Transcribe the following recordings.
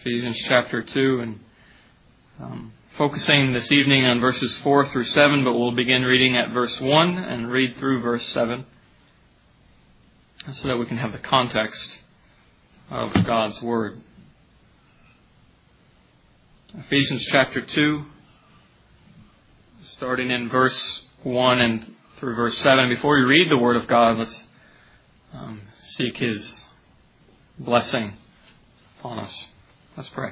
Ephesians chapter 2, and focusing this evening on verses 4 through 7, but we'll begin reading at verse 1 and read through verse 7 so that we can have the context of God's Word. Ephesians chapter 2, starting in verse 1 and through verse 7. Before we read the Word of God, let's seek His blessing upon us. Let's pray.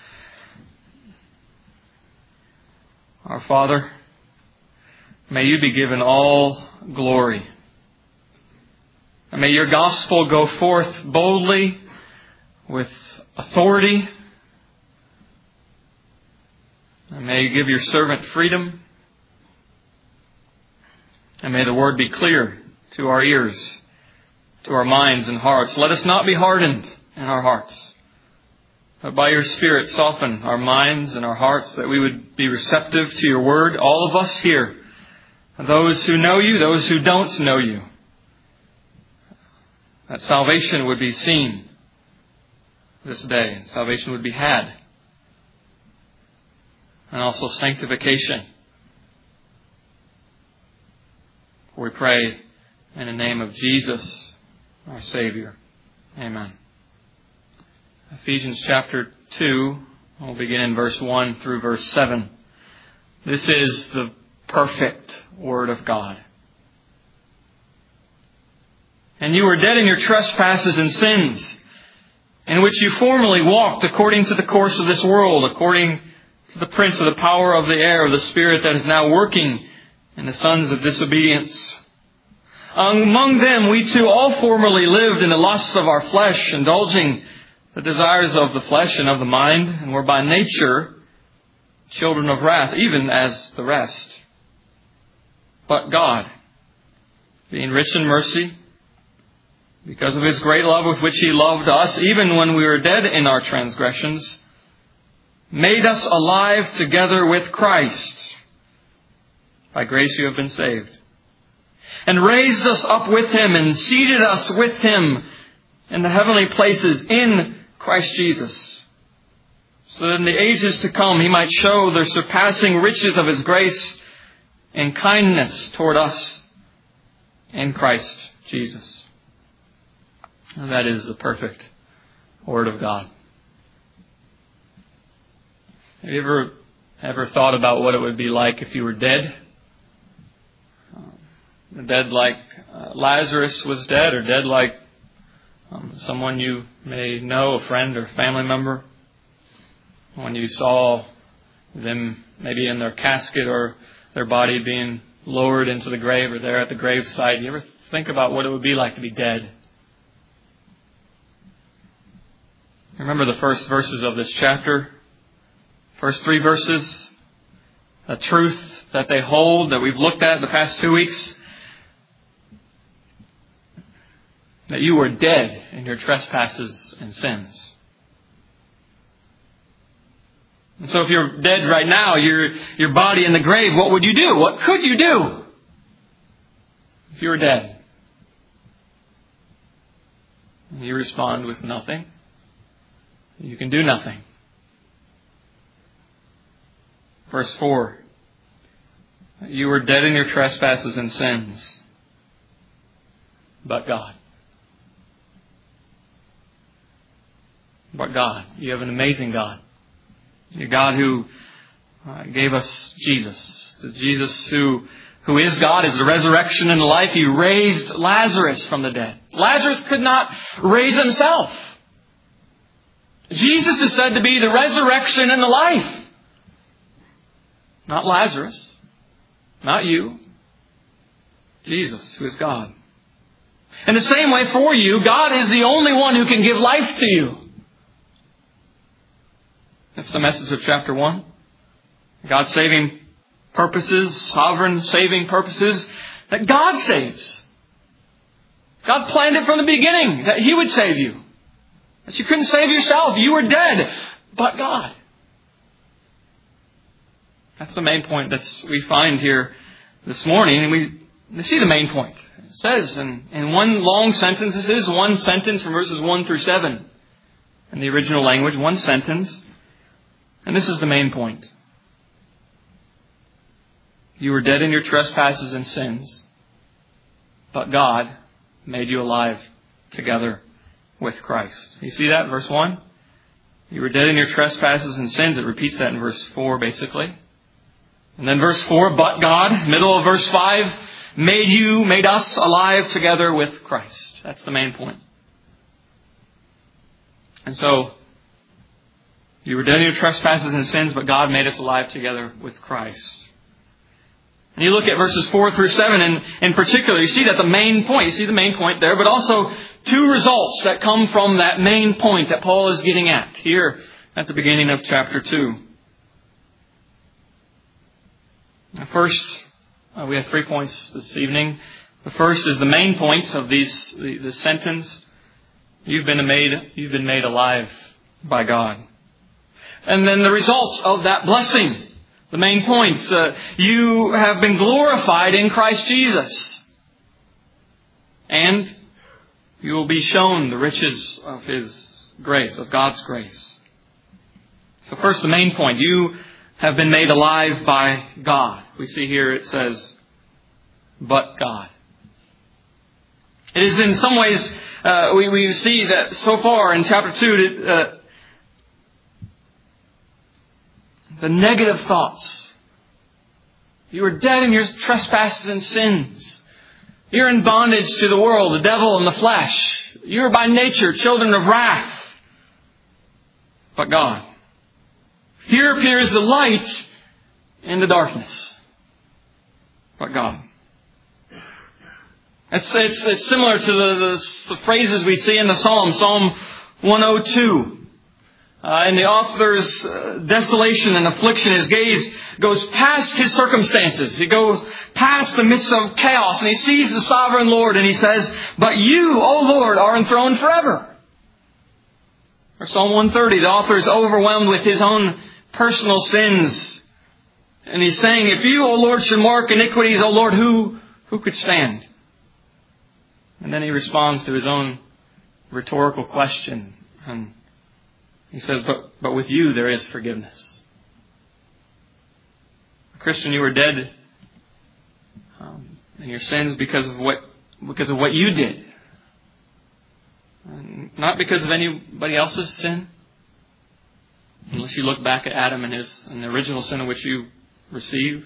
Our Father, may You be given all glory. And may Your gospel go forth boldly with authority. And may You give Your servant freedom. And may the word be clear to our ears, to our minds and hearts. Let us not be hardened in our hearts, but by Your Spirit soften our minds and our hearts, that we would be receptive to Your word, all of us here, those who know You, those who don't know You, that salvation would be seen this day, salvation would be had, and also sanctification. For we pray in the name of Jesus, our Savior. Amen. Ephesians chapter 2, we'll begin in verse 1 through verse 7. This is the perfect Word of God. And you were dead in your trespasses and sins, in which you formerly walked according to the course of this world, according to the prince of the power of the air, of the spirit that is now working in the sons of disobedience. Among them we too all formerly lived in the lusts of our flesh, indulging the desires of the flesh and of the mind, and were by nature children of wrath, even as the rest. But God, being rich in mercy, because of His great love with which He loved us, even when we were dead in our transgressions, made us alive together with Christ. By grace you have been saved. And raised us up with Him and seated us with Him in the heavenly places in Christ Jesus, so that in the ages to come He might show the surpassing riches of His grace and kindness toward us in Christ Jesus. And that is the perfect Word of God. Have you ever thought about what it would be like if you were dead? Dead like Lazarus was dead, or dead like someone you may know, a friend or family member, when you saw them maybe in their casket or their body being lowered into the grave or there at the graveside. You ever think about what it would be like to be dead? Remember the first verses of this chapter? First 3 verses, the truth that they hold that we've looked at the past 2 weeks. That you were dead in your trespasses and sins. And so if you're dead right now, your body in the grave, what would you do? What could you do if you were dead? And you respond with nothing. You can do nothing. Verse 4. You were dead in your trespasses and sins, but God. But God. You have an amazing God. A God who gave us Jesus. Jesus who is God, is the resurrection and the life. He raised Lazarus from the dead. Lazarus could not raise himself. Jesus is said to be the resurrection and the life. Not Lazarus. Not you. Jesus, who is God. In the same way for you, God is the only one who can give life to you. That's the message of chapter 1. God's saving purposes, sovereign saving purposes, that God saves. God planned it from the beginning that He would save you. That you couldn't save yourself. You were dead, but God. That's the main point that we find here this morning. And we see the main point. It says in one long sentence, this is one sentence from verses 1 through 7. in the original language, one sentence. And this is the main point. You were dead in your trespasses and sins, but God made you alive together with Christ. You see that? Verse 1. You were dead in your trespasses and sins. It repeats that in verse 4, basically. And then verse 4, but God, middle of verse 5, made us alive together with Christ. That's the main point. And so, you were dead in your trespasses and sins, but God made us alive together with Christ. And you look at verses 4 through 7, and in particular, you see that the main point, you see the main point there, but also two results that come from that main point that Paul is getting at here at the beginning of chapter 2. First, we have 3 points this evening. The first is the main point of the sentence. You've been made alive by God. And then the results of that blessing. The main point, you have been glorified in Christ Jesus. And you will be shown the riches of His grace, of God's grace. So first, the main point, you have been made alive by God. We see here it says, but God. It is in some ways, we see that so far in chapter 2, the negative thoughts. You are dead in your trespasses and sins. You're in bondage to the world, the devil, and the flesh. You're by nature children of wrath. But God. Here appears the light in the darkness. But God. It's similar to the phrases we see in the Psalm. Psalm 102. In the author's desolation and affliction, his gaze goes past his circumstances. He goes past the midst of chaos, and he sees the sovereign Lord, and he says, but you, O Lord, are enthroned forever. Or Psalm 130, the author is overwhelmed with his own personal sins. And he's saying, if you, O Lord, should mark iniquities, O Lord, who could stand? And then he responds to his own rhetorical question. And he says, but with you there is forgiveness. Christian, you were dead in your sins because of what you did. Not because of anybody else's sin. Unless you look back at Adam and the original sin in which you received.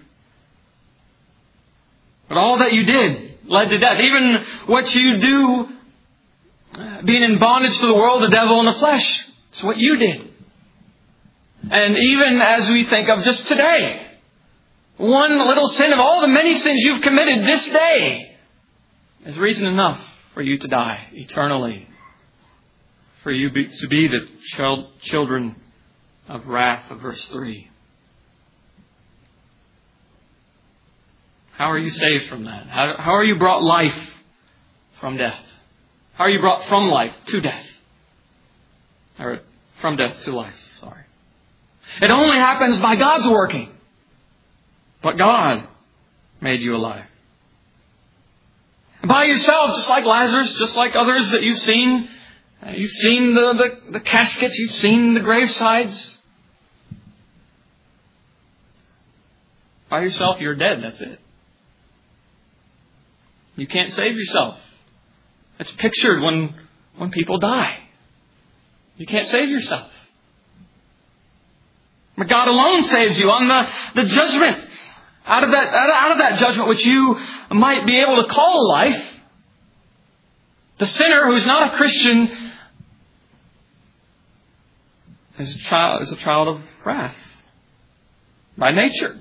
But all that you did led to death. Even what you do, being in bondage to the world, the devil, and the flesh, it's what you did. And even as we think of just today, one little sin of all the many sins you've committed this day is reason enough for you to die eternally. For you to be the children of wrath of verse 3. How are you saved from that? How are you brought life from death? How are you brought from life to death? Or from death to life, sorry. It only happens by God's working. But God made you alive. By yourself, just like Lazarus, just like others that you've seen. You've seen the caskets, you've seen the gravesides. By yourself, you're dead, that's it. You can't save yourself. It's pictured when people die. You can't save yourself. But God alone saves you on the judgment. Out of that judgment which you might be able to call life. The sinner who's not a Christian is a child of wrath. By nature.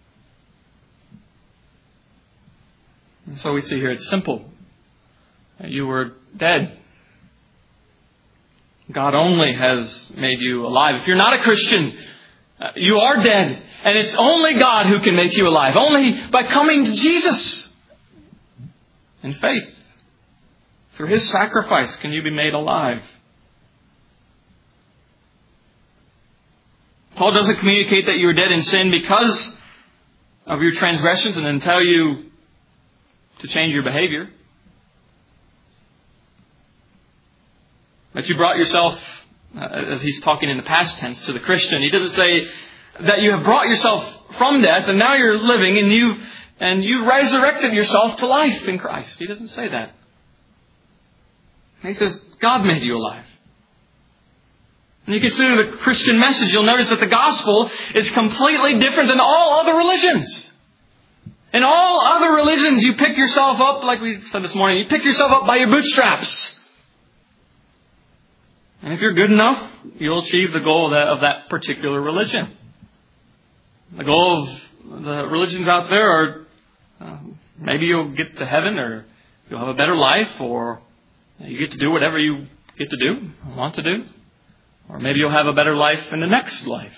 And so we see here it's simple. You were dead. God only has made you alive. If you're not a Christian, you are dead. And it's only God who can make you alive. Only by coming to Jesus in faith. Through His sacrifice can you be made alive. Paul doesn't communicate that you're dead in sin because of your transgressions and then tell you to change your behavior. That you brought yourself as he's talking in the past tense to the Christian. He doesn't say that you have brought yourself from death and now you're living and you resurrected yourself to life in Christ. He doesn't say that. He says, God made you alive. And you consider the Christian message, you'll notice that the gospel is completely different than all other religions. In all other religions, you pick yourself up, like we said this morning, you pick yourself up by your bootstraps. And if you're good enough, you'll achieve the goal of that particular religion. The goal of the religions out there are maybe you'll get to heaven, or you'll have a better life, or you get to do whatever you get to do, want to do. Or maybe you'll have a better life in the next life.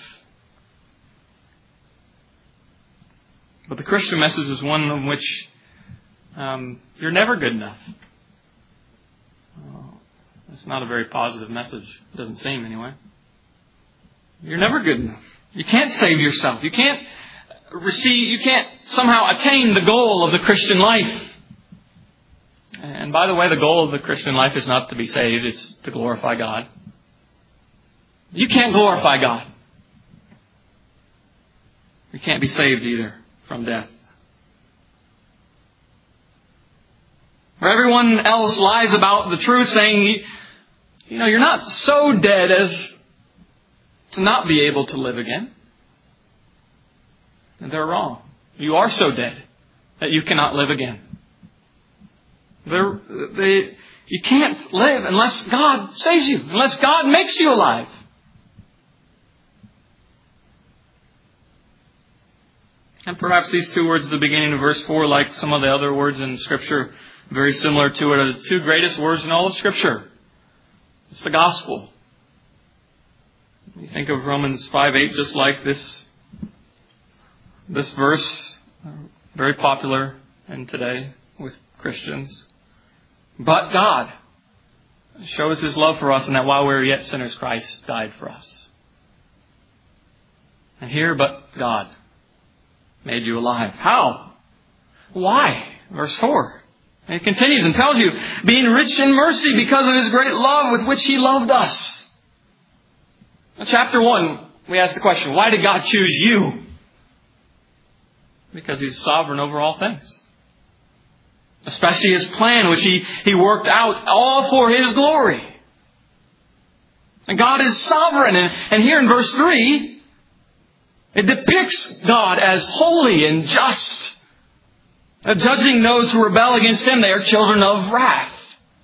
But the Christian message is one in which you're never good enough. It's not a very positive message. It doesn't seem anyway. You're never good enough. You can't save yourself. You can't somehow attain the goal of the Christian life. And by the way, the goal of the Christian life is not to be saved. It's to glorify God. You can't glorify God. You can't be saved either from death. Where everyone else lies about the truth, saying, you're not so dead as to not be able to live again. And they're wrong. You are so dead that you cannot live again. You can't live unless God saves you, unless God makes you alive. And perhaps these two words at the beginning of verse 4, like some of the other words in Scripture, very similar to it, are the two greatest words in all of Scripture. It's the gospel. You think of Romans 5:8 just like this verse, very popular in today with Christians. But God shows His love for us, and that while we were yet sinners, Christ died for us. And here, but God made you alive. How? Why? Verse 4. And it continues and tells you, being rich in mercy because of His great love with which He loved us. In chapter 1, we ask the question, why did God choose you? Because He's sovereign over all things. Especially His plan, which He worked out all for His glory. And God is sovereign. And here in verse 3, it depicts God as holy and just. Judging those who rebel against Him, they are children of wrath.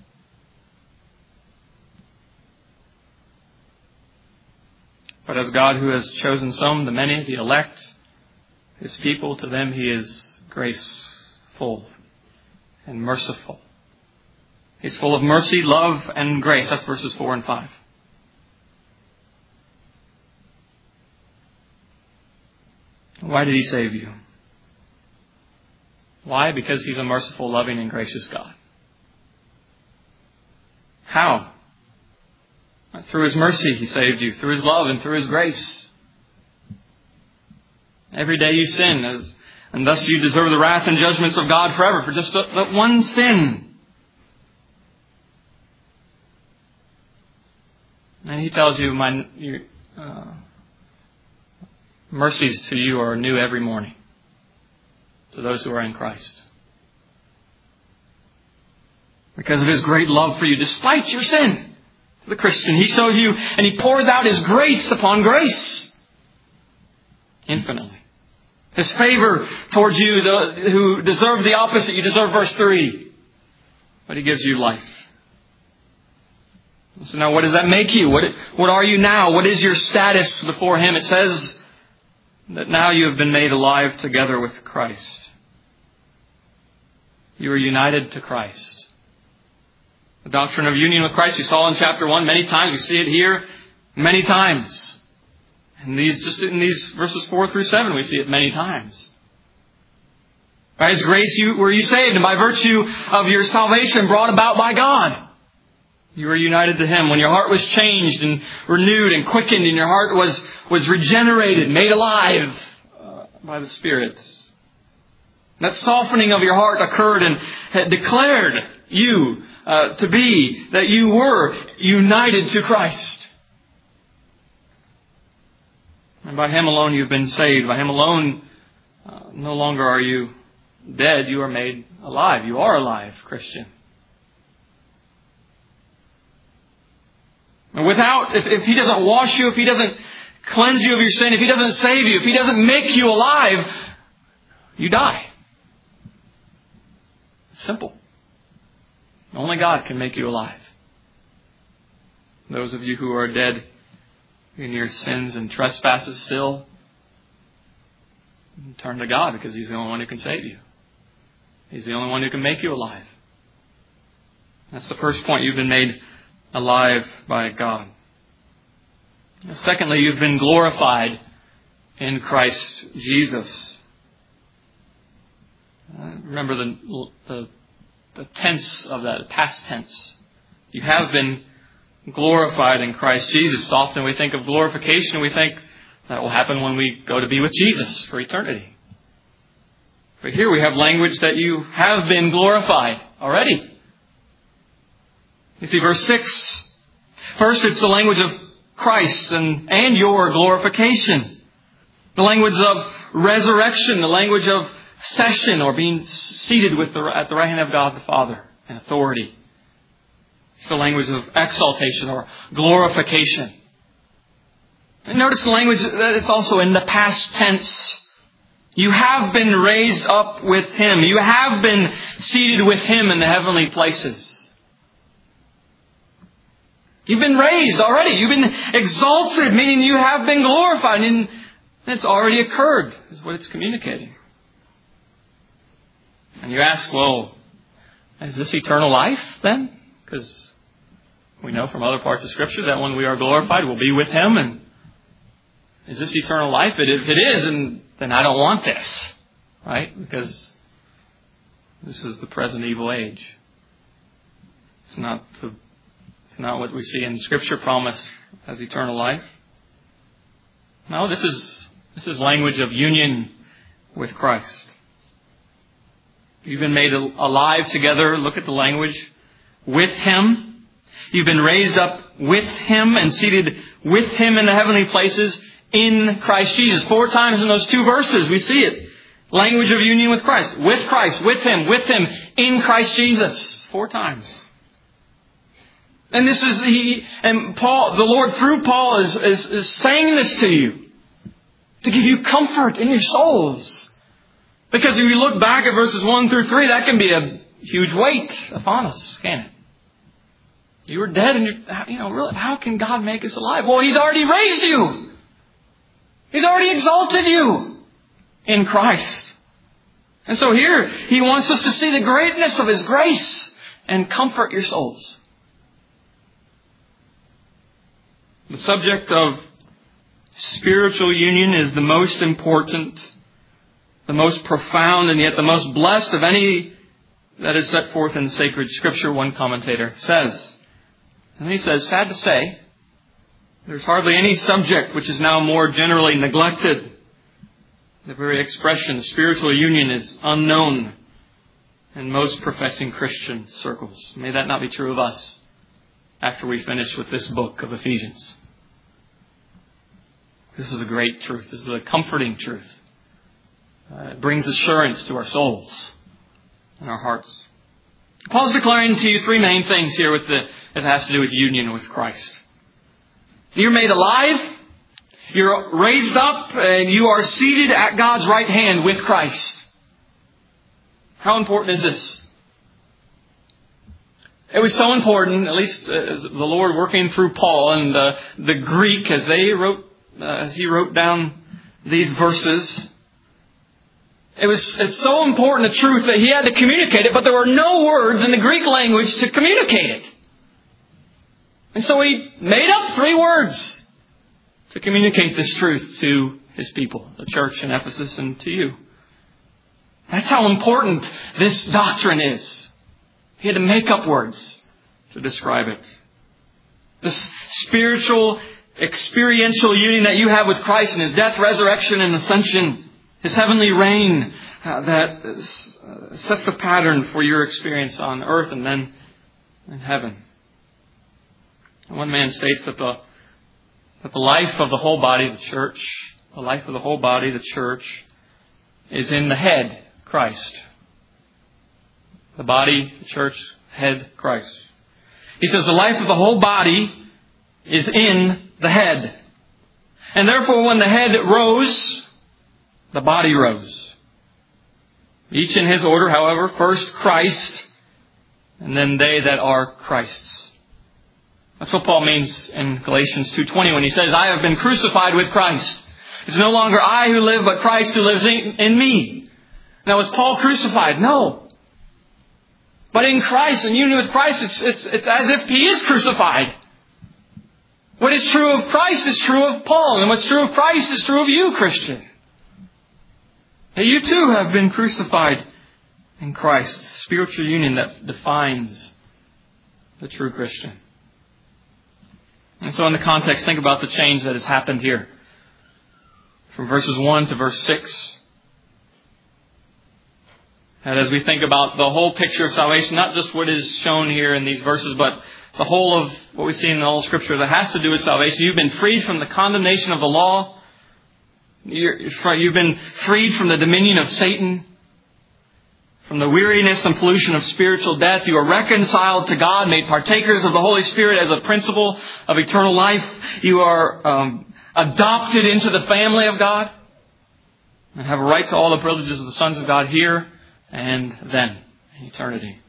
But as God who has chosen some, the many, the elect, His people, to them He is graceful and merciful. He's full of mercy, love, and grace. That's verses 4 and 5. Why did He save you? Why? Because He's a merciful, loving, and gracious God. How? Through His mercy He saved you. Through His love and through His grace. Every day you sin, and thus you deserve the wrath and judgments of God forever for just that one sin. And He tells you, mercies to you are new every morning, to those who are in Christ. Because of His great love for you, despite your sin, to the Christian, He shows you and He pours out His grace upon grace. Infinitely. His favor towards you, who deserve the opposite. You deserve verse 3. But He gives you life. So now what does that make you? What are you now? What is your status before Him? It says that now you have been made alive together with Christ. You are united to Christ. The doctrine of union with Christ we saw in chapter 1 many times. We see it here many times. In these verses 4 through 7, we see it many times. By His grace were you saved, and by virtue of your salvation brought about by God. You were united to Him when your heart was changed and renewed and quickened, and your heart was regenerated, made alive by the Spirit. That softening of your heart occurred and had declared you to be that you were united to Christ. And by Him alone you've been saved. By Him alone, no longer are you dead. You are made alive. You are alive, Christian. And if He doesn't wash you, if He doesn't cleanse you of your sin, if He doesn't save you, if He doesn't make you alive, you die. Simple. Only God can make you alive. Those of you who are dead in your sins and trespasses still, turn to God, because He's the only one who can save you. He's the only one who can make you alive. That's the first point. You've been made alive by God. Secondly, you've been glorified in Christ Jesus. Remember the tense of that, past tense. You have been glorified in Christ Jesus. Often we think of glorification, we think that will happen when we go to be with Jesus for eternity. But here we have language that you have been glorified already. You see, verse 6. First, it's the language of Christ and your glorification. The language of resurrection, the language of session, or being seated at the right hand of God the Father in authority. It's the language of exaltation or glorification. And notice the language that it's also in the past tense. You have been raised up with Him. You have been seated with Him in the heavenly places. You've been raised already. You've been exalted, meaning you have been glorified. And it's already occurred, is what it's communicating. And you ask, well, is this eternal life then? Because we know from other parts of Scripture that when we are glorified, we'll be with Him. And is this eternal life? If it is, then I don't want this. Right? Because this is the present evil age. It's not what we see in Scripture promised as eternal life. No, this is language of union with Christ. You've been made alive together. Look at the language. With Him. You've been raised up with Him and seated with Him in the heavenly places in Christ Jesus. 4 times in those 2 verses we see it. Language of union with Christ. With Him, in Christ Jesus. 4 times. And this is Paul, the Lord through Paul is saying this to you. To give you comfort in your souls. Because if you look back at verses 1 through 3, that can be a huge weight upon us, can't it? You were dead and really, how can God make us alive? Well, He's already raised you. He's already exalted you in Christ. And so here, He wants us to see the greatness of His grace and comfort your souls. The subject of spiritual union is the most important, the most profound, and yet the most blessed of any that is set forth in sacred Scripture, one commentator says. And he says, sad to say, there's hardly any subject which is now more generally neglected. The very expression, spiritual union, is unknown in most professing Christian circles. May that not be true of us after we finish with this book of Ephesians. This is a great truth. This is a comforting truth. It brings assurance to our souls and our hearts. Paul's declaring to you 3 main things here that has to do with union with Christ. You're made alive, you're raised up, and you are seated at God's right hand with Christ. How important is this? It was so important, at least as the Lord working through Paul and the Greek as he wrote down these verses. It's so important a truth that he had to communicate it, but there were no words in the Greek language to communicate it. And so he made up 3 words to communicate this truth to his people, the church in Ephesus, and to you. That's how important this doctrine is. He had to make up words to describe it. This spiritual, experiential union that you have with Christ in His death, resurrection, and ascension. His heavenly reign that sets the pattern for your experience on earth and then in heaven. One man states that the life of the whole body, the church, the life of the whole body, the church, is in the head, Christ. The body, the church, head, Christ. He says the life of the whole body is in the head. And therefore when the head rose, the body rose. Each in his order, however, first Christ, and then they that are Christ's. That's what Paul means in Galatians 2:20 when he says, I have been crucified with Christ. It's no longer I who live, but Christ who lives in me. Now, was Paul crucified? No. But in Christ, in union with Christ, it's as if he is crucified. What is true of Christ is true of Paul. And what's true of Christ is true of you, Christian. That you too have been crucified in Christ. Spiritual union that defines the true Christian. And so in the context, think about the change that has happened here. From verses 1 to verse 6. And as we think about the whole picture of salvation, not just what is shown here in these verses, but the whole of what we see in all Scripture that has to do with salvation. You've been freed from the condemnation of the law. You've been freed from the dominion of Satan. From the weariness and pollution of spiritual death. You are reconciled to God, made partakers of the Holy Spirit as a principle of eternal life. You are adopted into the family of God. And have a right to all the privileges of the sons of God here and then in eternity.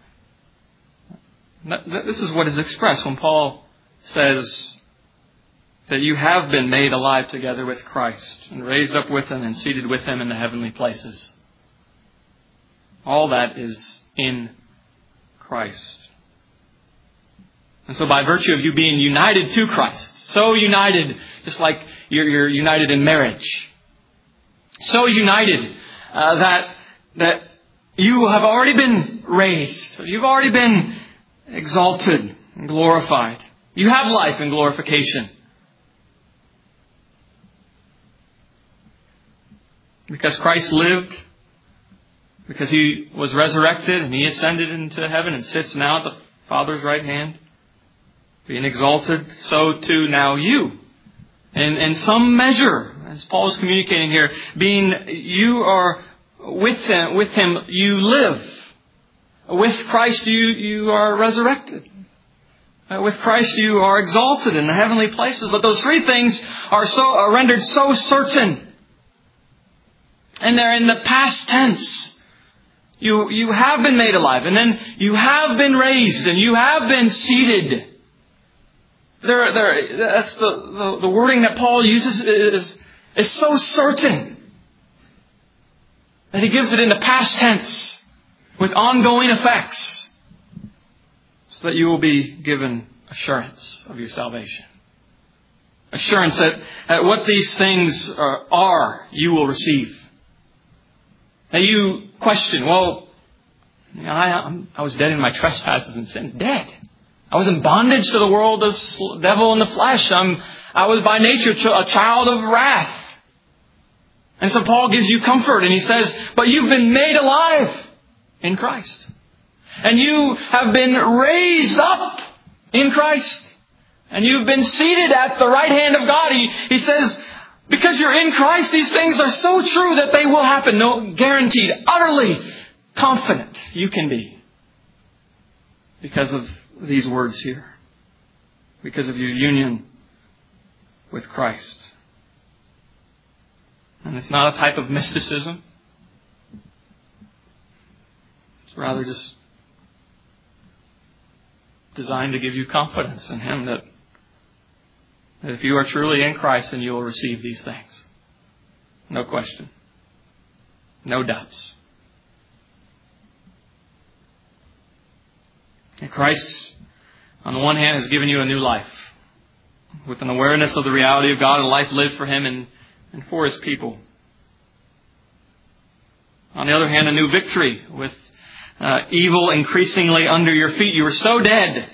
This is what is expressed when Paul says that you have been made alive together with Christ and raised up with Him and seated with Him in the heavenly places. All that is in Christ. And so by virtue of you being united to Christ, so united, just like you're united in marriage, so united that you have already been raised, you've already been exalted and glorified. You have life and glorification. Because Christ lived, because He was resurrected and He ascended into heaven and sits now at the Father's right hand, being exalted, so too now you. And in some measure, as Paul is communicating here, you are with Him, you live. With Christ you are resurrected. With Christ you are exalted in the heavenly places. But those three things are rendered so certain. And they're in the past tense. You have been made alive, and then you have been raised, and you have been seated. That's the wording that Paul uses is so certain that he gives it in the past tense with ongoing effects, so that you will be given assurance of your salvation. Assurance that what these things are, you will receive. Now you question, well, I was dead in my trespasses and sins. Dead. I was in bondage to the world, the devil and the flesh. I was by nature a child of wrath. And so Paul gives you comfort and he says, but you've been made alive in Christ. And you have been raised up in Christ. And you've been seated at the right hand of God. He says, because you're in Christ, these things are so true that they will happen. No, guaranteed, utterly confident you can be. Because of these words here. Because of your union with Christ. And it's not a type of mysticism. It's rather just designed to give you confidence in Him that if you are truly in Christ, then you will receive these things. No question. No doubts. And Christ, on the one hand, has given you a new life with an awareness of the reality of God, a life lived for Him and for His people. On the other hand, a new victory with evil increasingly under your feet. You were so dead.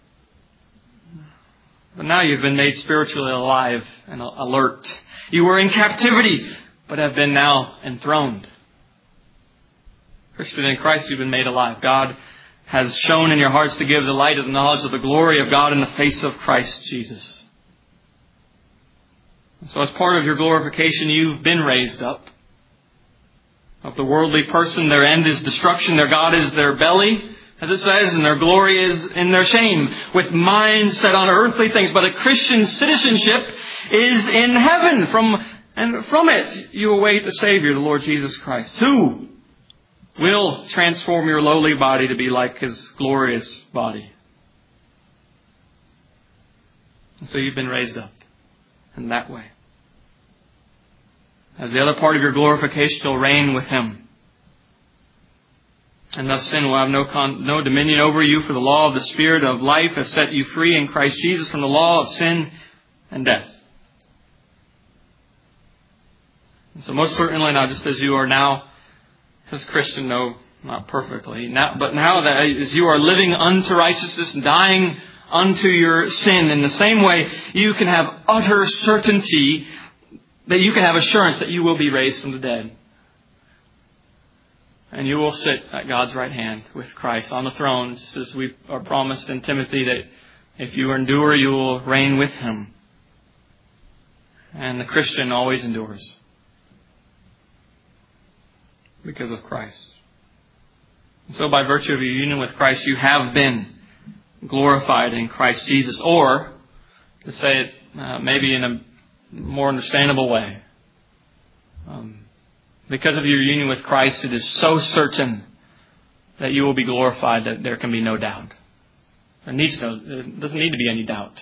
But now you've been made spiritually alive and alert. You were in captivity, but have been now enthroned. Christian, in Christ you've been made alive. God has shown in your hearts to give the light of the knowledge of the glory of God in the face of Christ Jesus. So as part of your glorification, you've been raised up. Of the worldly person, their end is destruction, their God is their belly, as it says, and their glory is in their shame, with minds set on earthly things. But a Christian citizenship is in heaven. From it you await the Savior, the Lord Jesus Christ, who will transform your lowly body to be like His glorious body. And so you've been raised up in that way. As the other part of your glorification, you'll reign with Him. And thus sin will have no dominion over you, for the law of the Spirit of life has set you free in Christ Jesus from the law of sin and death. And so most certainly, not just as you are now as a Christian, no, not perfectly, but now that as you are living unto righteousness and dying unto your sin, in the same way you can have utter certainty that you can have assurance that you will be raised from the dead. And you will sit at God's right hand with Christ on the throne, just as we are promised in Timothy that if you endure, you will reign with Him. And the Christian always endures because of Christ. And so by virtue of your union with Christ, you have been glorified in Christ Jesus. Or, to say it maybe in a more understandable way, because of your union with Christ, it is so certain that you will be glorified that there can be no doubt. There doesn't need to be any doubt.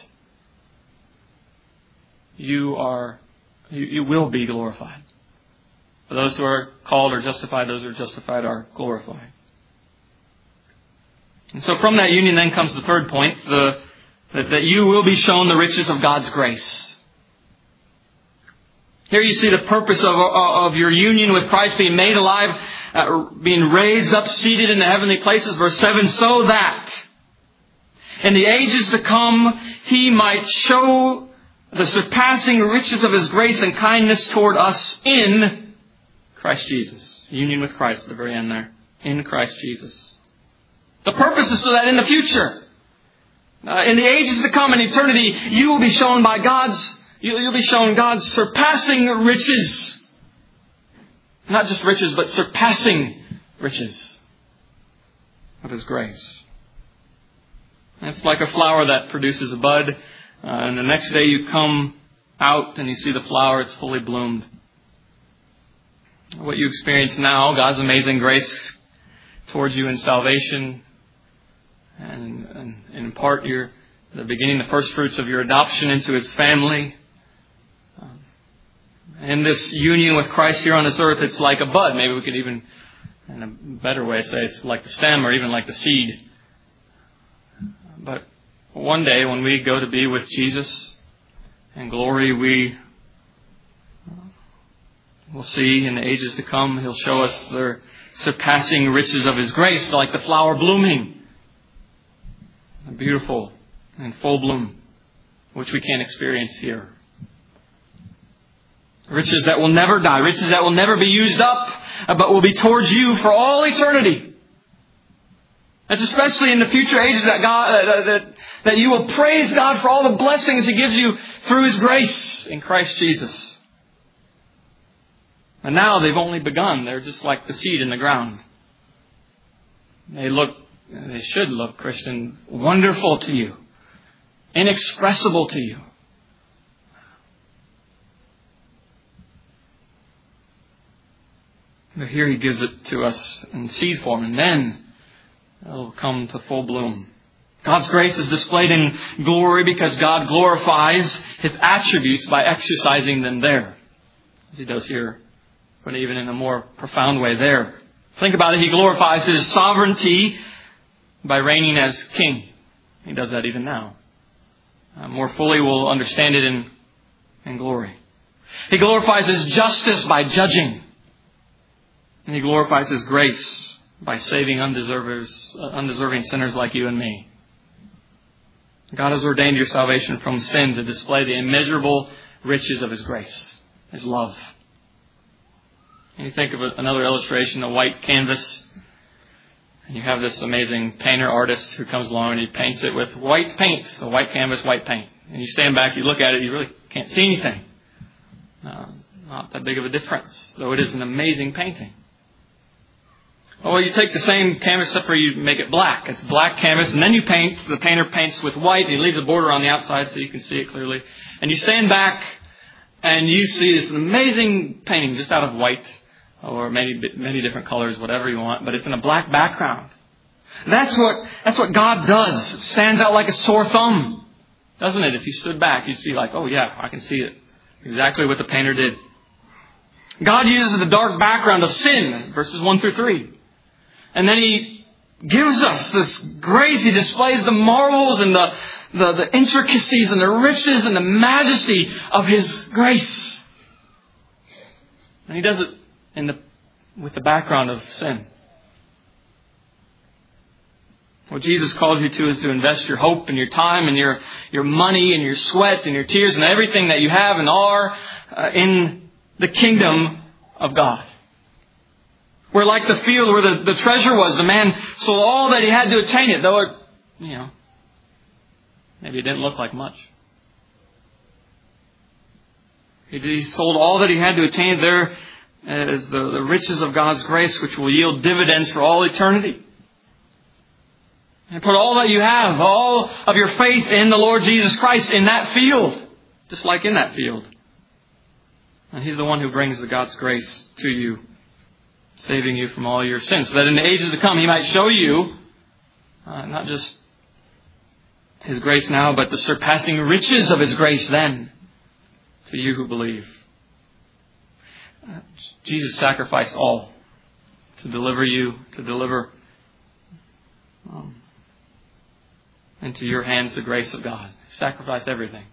You will be glorified. For those who are called are justified, those who are justified are glorified. And so from that union then comes the third point, that you will be shown the riches of God's grace. Here you see the purpose of your union with Christ, being made alive, being raised up, seated in the heavenly places. Verse 7, so that in the ages to come He might show the surpassing riches of His grace and kindness toward us in Christ Jesus. Union with Christ at the very end there. In Christ Jesus. The purpose is so that in the future, in the ages to come, in eternity, you will be shown by You'll be shown God's surpassing riches. Not just riches, but surpassing riches of His grace. And it's like a flower that produces a bud. And the next day you come out and you see the flower, it's fully bloomed. What you experience now, God's amazing grace towards you in salvation, and in part the beginning, the first fruits of your adoption into His family. In this union with Christ here on this earth, it's like a bud. Maybe we could even, in a better way, say it's like the stem or even like the seed. But one day when we go to be with Jesus in glory, we will see in the ages to come, He'll show us the surpassing riches of His grace, like the flower blooming. Beautiful and full bloom, which we can't experience here. Riches that will never die, riches that will never be used up, but will be towards you for all eternity. It's especially in the future ages that you will praise God for all the blessings He gives you through His grace in Christ Jesus. And now they've only begun. They're just like the seed in the ground. They should look, Christian, wonderful to you, inexpressible to you. But here He gives it to us in seed form, and then it will come to full bloom. God's grace is displayed in glory because God glorifies His attributes by exercising them there, as He does here, but even in a more profound way there. Think about it. He glorifies His sovereignty by reigning as King. He does that even now. More fully we'll understand it in glory. He glorifies His justice by judging. And He glorifies His grace by saving undeserving sinners like you and me. God has ordained your salvation from sin to display the immeasurable riches of His grace, His love. And you think of another illustration, a white canvas, and you have this amazing painter artist who comes along and he paints it with white paint, so white canvas, white paint. And you stand back, you look at it, you really can't see anything. that big of a difference, though it is an amazing painting. Well, you take the same canvas except for you make it black. It's black canvas, and then you paint. The painter paints with white, and he leaves a border on the outside so you can see it clearly. And you stand back, and you see this amazing painting just out of white, or many different colors, whatever you want, but it's in a black background. That's what God does. It stands out like a sore thumb, doesn't it? If you stood back, you'd see like, oh yeah, I can see it. Exactly what the painter did. God uses the dark background of sin, verses 1 through 3. And then He gives us this grace. He displays the marvels and the intricacies and the riches and the majesty of His grace. And He does it with the background of sin. What Jesus calls you to is to invest your hope and your time and your money and your sweat and your tears and everything that you have and are in the kingdom of God. Where like the field where the treasure was, the man sold all that he had to attain it, though it, maybe it didn't look like much. He sold all that he had to attain it. There is the riches of God's grace, which will yield dividends for all eternity. And put all that you have, all of your faith in the Lord Jesus Christ in that field, just like in that field. And He's the one who brings the God's grace to you, saving you from all your sins, so that in the ages to come He might show you not just His grace now, but the surpassing riches of His grace then to you who believe. Jesus sacrificed all to deliver you, to deliver into your hands the grace of God. He sacrificed everything.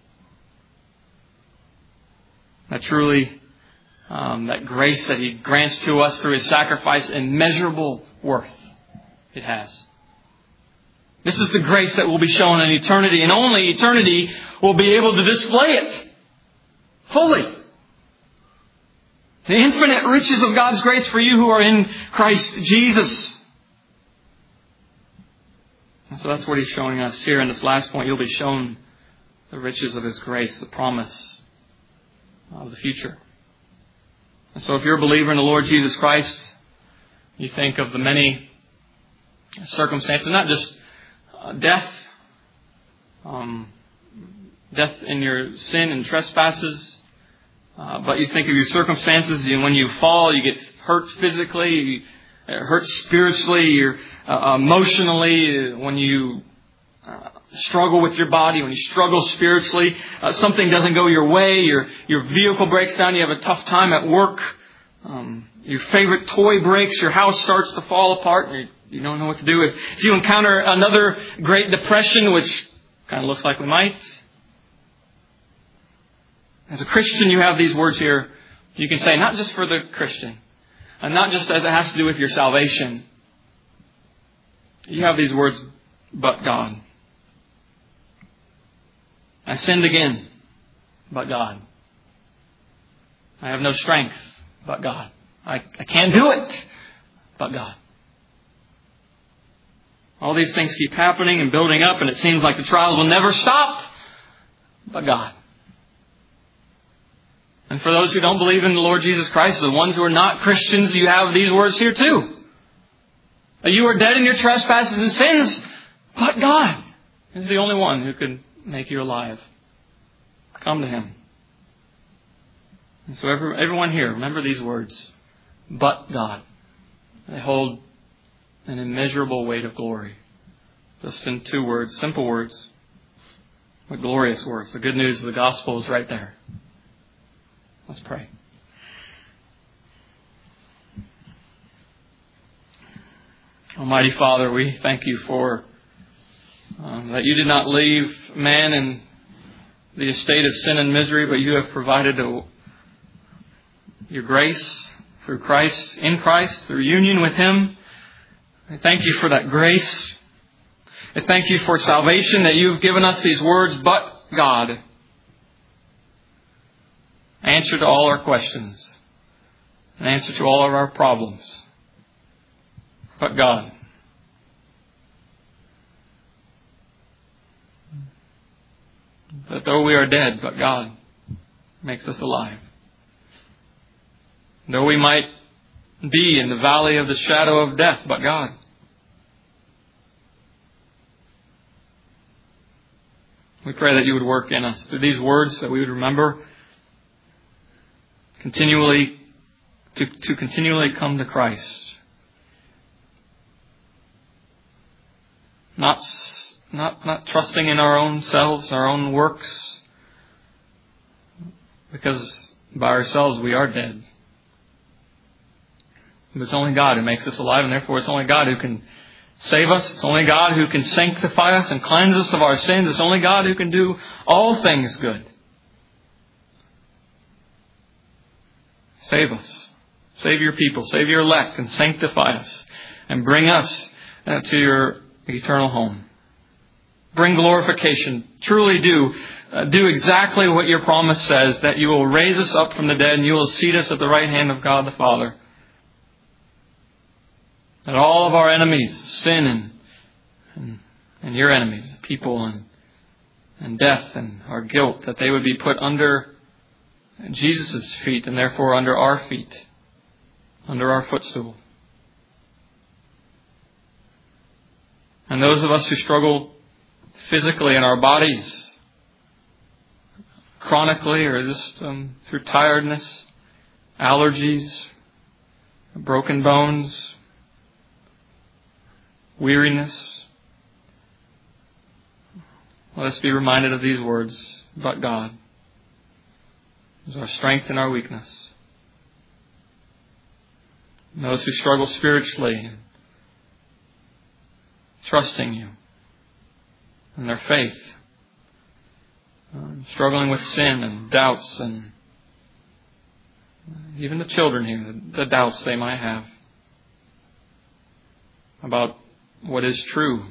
That truly, that grace that He grants to us through His sacrifice, immeasurable worth it has. This is the grace that will be shown in eternity, and only eternity will be able to display it fully. The infinite riches of God's grace for you who are in Christ Jesus. And so that's what He's showing us here in this last point. You'll be shown the riches of His grace, the promise of the future. And so if you're a believer in the Lord Jesus Christ, you think of the many circumstances, not just death in your sin and trespasses, but you think of your circumstances. When you fall, you get hurt physically, you hurt spiritually, you're emotionally. When you struggle with your body, when you struggle spiritually, something doesn't go your way, your vehicle breaks down, you have a tough time at work, your favorite toy breaks, your house starts to fall apart, and you don't know what to do. If you encounter another Great Depression, which kind of looks like we might, as a Christian, you have these words here. You can say, not just for the Christian, and not just as it has to do with your salvation. You have these words, but God. I sinned again, but God. I have no strength, but God. I can't do it, but God. All these things keep happening and building up, and it seems like the trials will never stop, but God. And for those who don't believe in the Lord Jesus Christ, the ones who are not Christians, you have these words here too. You are dead in your trespasses and sins, but God is the only one who can make you alive. Come to Him. And so everyone here, remember these words. But God. They hold an immeasurable weight of glory. Just in 2 words, simple words, but glorious words. The good news of the gospel is right there. Let's pray. Almighty Father, we thank You for that You did not leave man in the estate of sin and misery, but You have provided Your grace through Christ, in Christ, through union with Him. I thank You for that grace. I thank You for salvation, that You've given us these words, but God. Answer to all our questions. An answer to all of our problems. But God. That though we are dead, but God makes us alive. Though we might be in the valley of the shadow of death, but God. We pray that you would work in us through these words, that we would remember continually to continually come to Christ. Not trusting in our own selves, our own works, because by ourselves we are dead. But it's only God who makes us alive, and therefore it's only God who can save us. It's only God who can sanctify us and cleanse us of our sins. It's only God who can do all things good. Save us. Save your people. Save your elect and sanctify us. And bring us to your eternal home. Bring glorification. Truly do exactly what your promise says, that you will raise us up from the dead and you will seat us at the right hand of God the Father. That all of our enemies, sin and your enemies, people and death and our guilt, that they would be put under Jesus' feet and therefore under our feet, under our footstool. And those of us who struggle physically in our bodies, chronically or just through tiredness, allergies, broken bones, weariness, let us be reminded of these words, but God is our strength and our weakness. And those who struggle spiritually, trusting you in their faith, struggling with sin and doubts, and even the children here, the doubts they might have about what is true.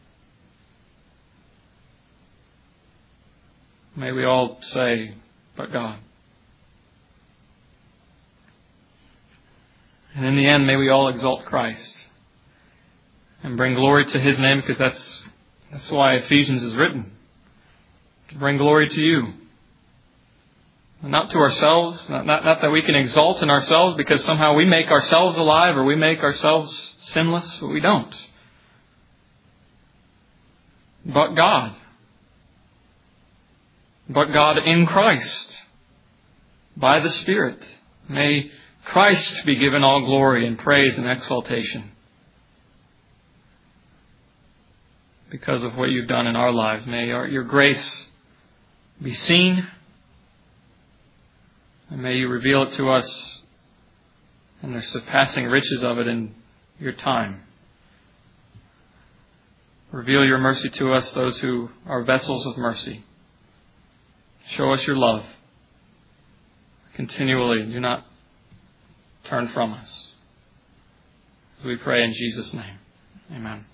May we all say, but God. And in the end, may we all exalt Christ and bring glory to His name, because that's why Ephesians is written. To bring glory to you. Not to ourselves, not that we can exalt in ourselves because somehow we make ourselves alive or we make ourselves sinless, but we don't. But God. But God in Christ. By the Spirit. May Christ be given all glory and praise and exaltation. Because of what you've done in our lives. May your grace be seen. And may you reveal it to us and the surpassing riches of it in your time. Reveal your mercy to us, those who are vessels of mercy. Show us your love. Continually, do not turn from us. As we pray in Jesus' name. Amen.